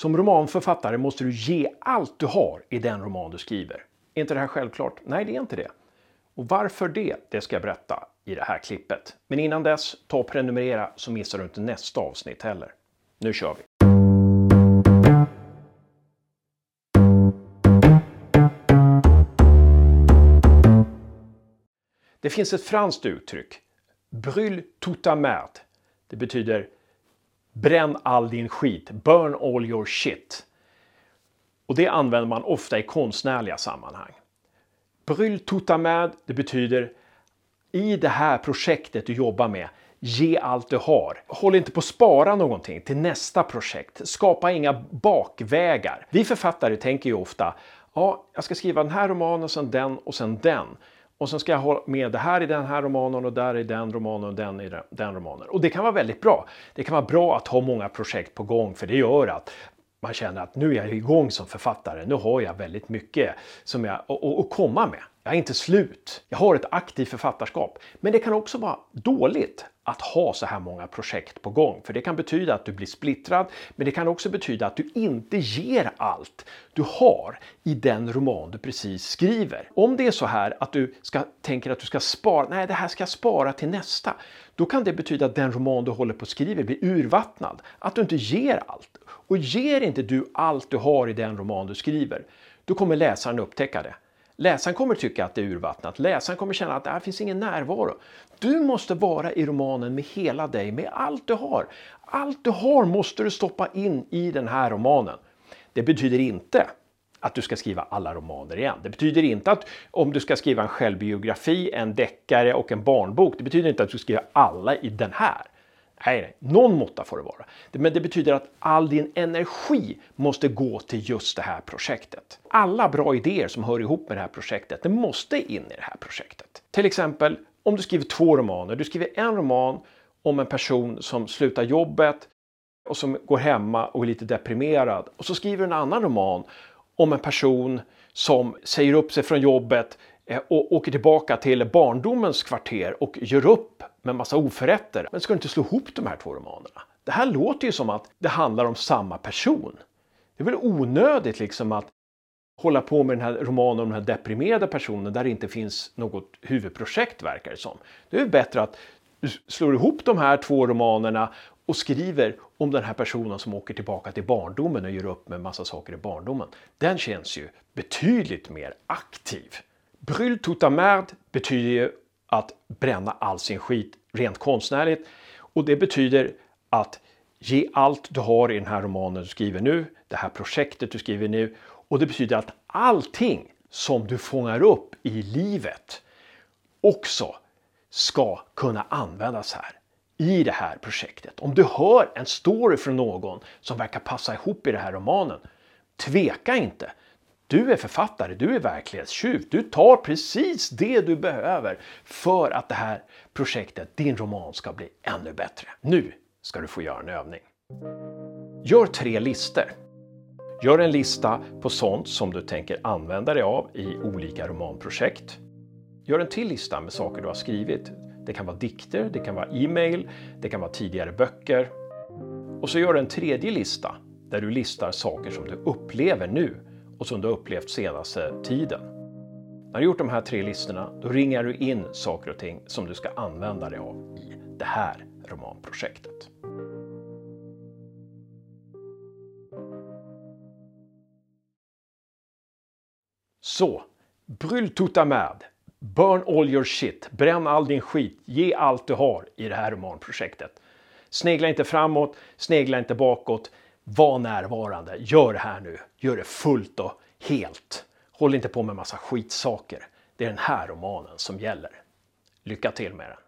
Som romanförfattare måste du ge allt du har i den roman du skriver. Är inte det här självklart? Nej, det är inte det. Och varför det ska jag berätta i det här klippet. Men innan dess, ta och prenumerera så missar du inte nästa avsnitt heller. Nu kör vi! Det finns ett franskt uttryck. Brûle toute ta merde. Det betyder bränn all din skit. Burn all your shit. Och det använder man ofta i konstnärliga sammanhang. Brûle toute ta merde, det betyder i det här projektet du jobbar med, ge allt du har. Håll inte på att spara någonting till nästa projekt. Skapa inga bakvägar. Vi författare tänker ju ofta, ja, jag ska skriva den här romanen och sen den och sen den. Och sen ska jag ha med det här i den här romanen och där i den romanen och den i den romanen. Och det kan vara väldigt bra. Det kan vara bra att ha många projekt på gång, för det gör att man känner att nu är jag igång som författare. Nu har jag väldigt mycket som jag att komma med. Jag är inte slut. Jag har ett aktivt författarskap. Men det kan också vara dåligt att ha så här många projekt på gång. För det kan betyda att du blir splittrad. Men det kan också betyda att du inte ger allt du har i den roman du precis skriver. Om det är så här att du tänker att du ska spara. Nej, det här ska jag spara till nästa. Då kan det betyda att den roman du håller på att skriva blir urvattnad. Att du inte ger allt. Och ger inte du allt du har i den roman du skriver, då kommer läsaren upptäcka det. Läsaren kommer tycka att det är urvattnat. Läsaren kommer känna att det här finns ingen närvaro. Du måste vara i romanen med hela dig, med allt du har. Allt du har måste du stoppa in i den här romanen. Det betyder inte att du ska skriva alla romaner igen. Det betyder inte att om du ska skriva en självbiografi, en deckare och en barnbok, det betyder inte att du ska skriva alla i den här. Nej, någon måtta får det vara. Men det betyder att all din energi måste gå till just det här projektet. Alla bra idéer som hör ihop med det här projektet, det måste in i det här projektet. Till exempel, om du skriver 2 romaner. Du skriver en roman om en person som slutar jobbet och som går hemma och är lite deprimerad. Och så skriver du en annan roman om en person som säger upp sig från jobbet och åker tillbaka till barndomens kvarter och gör upp med massa oförrätter. Men ska du inte slå ihop de här 2 romanerna? Det här låter ju som att det handlar om samma person. Det är väl onödigt liksom att hålla på med den här romanen om den här deprimerade personen där det inte finns något huvudprojekt, verkar det som. Det är bättre att du slår ihop de här 2 romanerna och skriver om den här personen som åker tillbaka till barndomen och gör upp med massa saker i barndomen. Den känns ju betydligt mer aktiv. Brûle toute ta merde betyder ju att bränna all sin skit rent konstnärligt. Och det betyder att ge allt du har i den här romanen du skriver nu, det här projektet du skriver nu. Och det betyder att allting som du fångar upp i livet också ska kunna användas här i det här projektet. Om du hör en story från någon som verkar passa ihop i den här romanen, tveka inte. Du är författare, du är verklighetstjuv. Du tar precis det du behöver för att det här projektet, din roman, ska bli ännu bättre. Nu ska du få göra en övning. Gör 3 listor. Gör en lista på sånt som du tänker använda dig av i olika romanprojekt. Gör en till lista med saker du har skrivit. Det kan vara dikter, det kan vara e-mail, det kan vara tidigare böcker. Och så gör en 3:e lista där du listar saker som du upplever nu och som du har upplevt senaste tiden. När du gjort de här 3 listorna, då ringar du in saker och ting som du ska använda dig av i det här romanprojektet. Så, brûle toute ta merde. Burn all your shit. Bränn all din skit. Ge allt du har i det här romanprojektet. Snegla inte framåt, snegla inte bakåt. Var närvarande. Gör det här nu. Gör det fullt och helt. Håll inte på med massa skitsaker. Det är den här romanen som gäller. Lycka till med den.